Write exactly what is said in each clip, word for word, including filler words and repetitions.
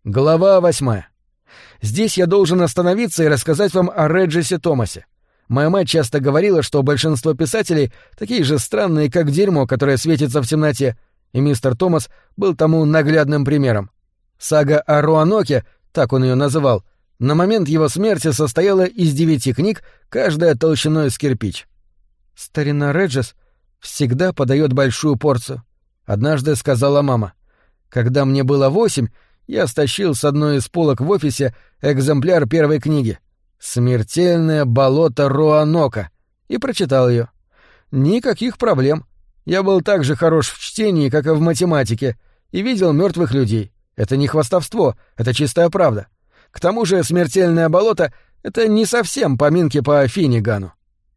Глава восьмая. Здесь я должен остановиться и рассказать вам о Реджесе Томасе. Моя мать часто говорила, что большинство писателей такие же странные, как дерьмо, которое светится в темноте, и мистер Томас был тому наглядным примером. Сага о Роаноке, так он ее называл, на момент его смерти состояла из девяти книг, каждая толщиной с кирпич. «Старина Реджес всегда подает большую порцию», — однажды сказала мама. «Когда мне было восемь, я стащил с одной из полок в офисе экземпляр первой книги «Смертельное болото Роанока» и прочитал ее. Никаких проблем. Я был так же хорош в чтении, как и в математике, и видел мертвых людей. Это не хвастовство, это чистая правда. К тому же «Смертельное болото» — это не совсем поминки по Финнигану.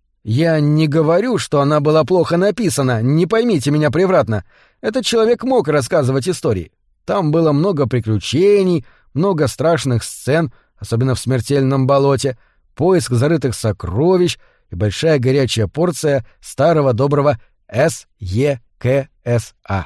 Я не говорю, что она была плохо написана, не поймите меня превратно. Этот человек мог рассказывать истории. Там было много приключений, много страшных сцен, особенно в «Смертельном болоте», поиск зарытых сокровищ и большая горячая порция старого доброго эс е ка эс а.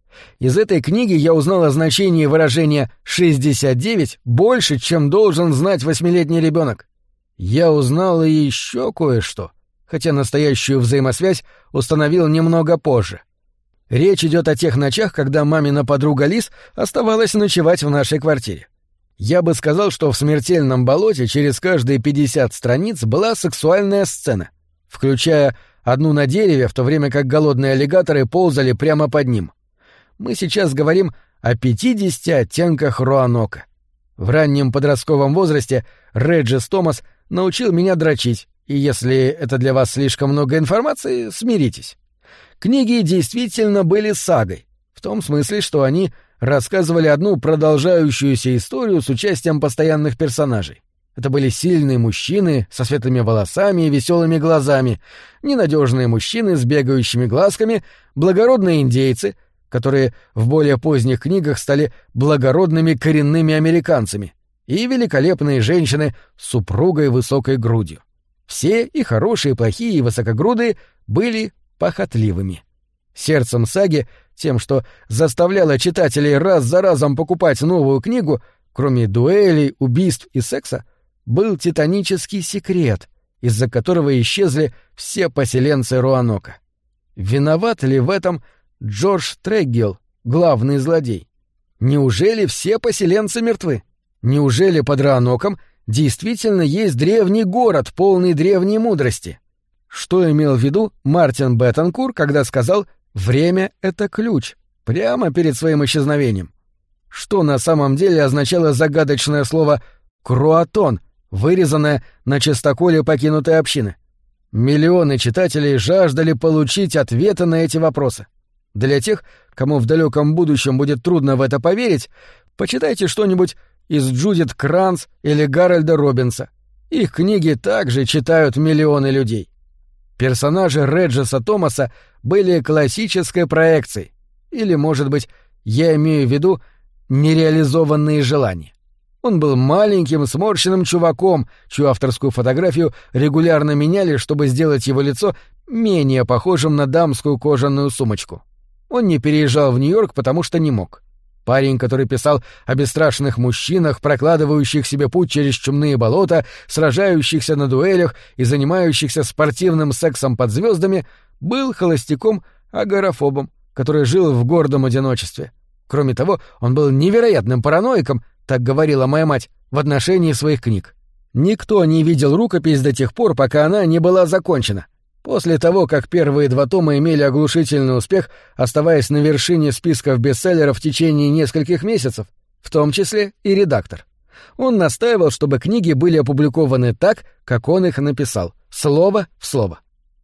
Из этой книги я узнал о значении выражения «шестьдесят девять» больше, чем должен знать восьмилетний ребенок. Я узнал и еще кое-что, хотя настоящую взаимосвязь установил немного позже. Речь идет о тех ночах, когда мамина подруга Лиз оставалась ночевать в нашей квартире. Я бы сказал, что в «Смертельном болоте» через каждые пятьдесят страниц была сексуальная сцена, включая одну на дереве, в то время как голодные аллигаторы ползали прямо под ним. Мы сейчас говорим о пятидесяти оттенках Роанока. В раннем подростковом возрасте Реджес Томас научил меня дрочить, и если это для вас слишком много информации, смиритесь. Книги действительно были сагой, в том смысле, что они рассказывали одну продолжающуюся историю с участием постоянных персонажей. Это были сильные мужчины со светлыми волосами и веселыми глазами, ненадежные мужчины с бегающими глазками, благородные индейцы, которые в более поздних книгах стали благородными коренными американцами, и великолепные женщины с супругой высокой грудью. Все, и хорошие, и плохие, и высокогрудые, были похотливыми. Сердцем саги, тем, что заставляло читателей раз за разом покупать новую книгу, кроме дуэлей, убийств и секса, был титанический секрет, из-за которого исчезли все поселенцы Роанока. Виноват ли в этом Джордж Треггилл, главный злодей? Неужели все поселенцы мертвы? Неужели под Роаноком действительно есть древний город, полный древней мудрости? Что имел в виду Мартин Беттанкур, когда сказал «время — это ключ» прямо перед своим исчезновением? Что на самом деле означало загадочное слово «круатон», вырезанное на частоколе покинутой общины? Миллионы читателей жаждали получить ответы на эти вопросы. Для тех, кому в далеком будущем будет трудно в это поверить, почитайте что-нибудь из Джудит Кранц или Гарольда Робинса. Их книги также читают миллионы людей. Персонажи Реджеса Томаса были классической проекцией, или, может быть, я имею в виду нереализованные желания. Он был маленьким сморщенным чуваком, чью авторскую фотографию регулярно меняли, чтобы сделать его лицо менее похожим на дамскую кожаную сумочку. Он не переезжал в Нью-Йорк, потому что не мог. Парень, который писал о бесстрашных мужчинах, прокладывающих себе путь через чумные болота, сражающихся на дуэлях и занимающихся спортивным сексом под звездами, был холостяком-агорафобом, который жил в гордом одиночестве. Кроме того, он был невероятным параноиком, так говорила моя мать, в отношении своих книг. Никто не видел рукопись до тех пор, пока она не была закончена. После того, как первые два тома имели оглушительный успех, оставаясь на вершине списков бестселлеров в течение нескольких месяцев, в том числе и редактор. Он настаивал, чтобы книги были опубликованы так, как он их написал, слово в слово.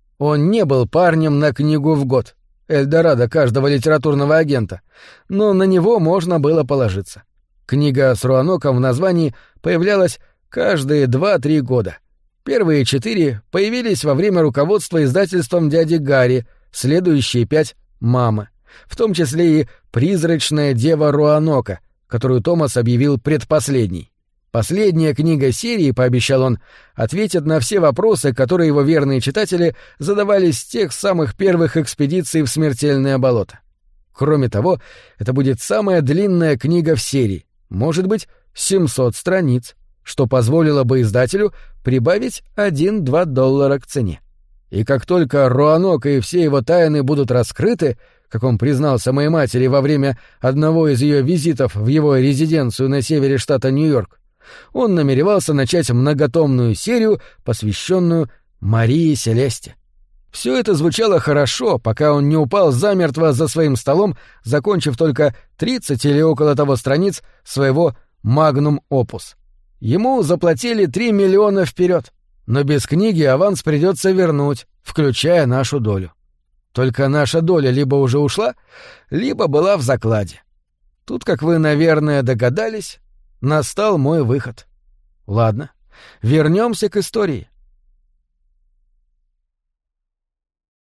Он не был парнем на книгу в год, Эльдорадо каждого литературного агента, но на него можно было положиться. Книга с Роаноком в названии появлялась каждые два-три года. Первые четыре появились во время руководства издательством дяди Гарри, следующие пять — мамы, в том числе и «Призрачная дева Роанока», которую Томас объявил предпоследней. Последняя книга серии, пообещал он, ответит на все вопросы, которые его верные читатели задавали с тех самых первых экспедиций в Смертельное болото. Кроме того, это будет самая длинная книга в серии, может быть, семьсот страниц, что позволило бы издателю прибавить один-два доллара к цене. И как только Роанок и все его тайны будут раскрыты, как он признался моей матери во время одного из ее визитов в его резиденцию на севере штата Нью-Йорк, он намеревался начать многотомную серию, посвященную Марии Селесте. Все это звучало хорошо, пока он не упал замертво за своим столом, закончив только тридцать или около того страниц своего «Магнум Опус». Ему заплатили три миллиона вперед, но без книги аванс придется вернуть, включая нашу долю. Только наша доля либо уже ушла, либо была в закладе. Тут, как вы, наверное, догадались, настал мой выход. Ладно, вернемся к истории.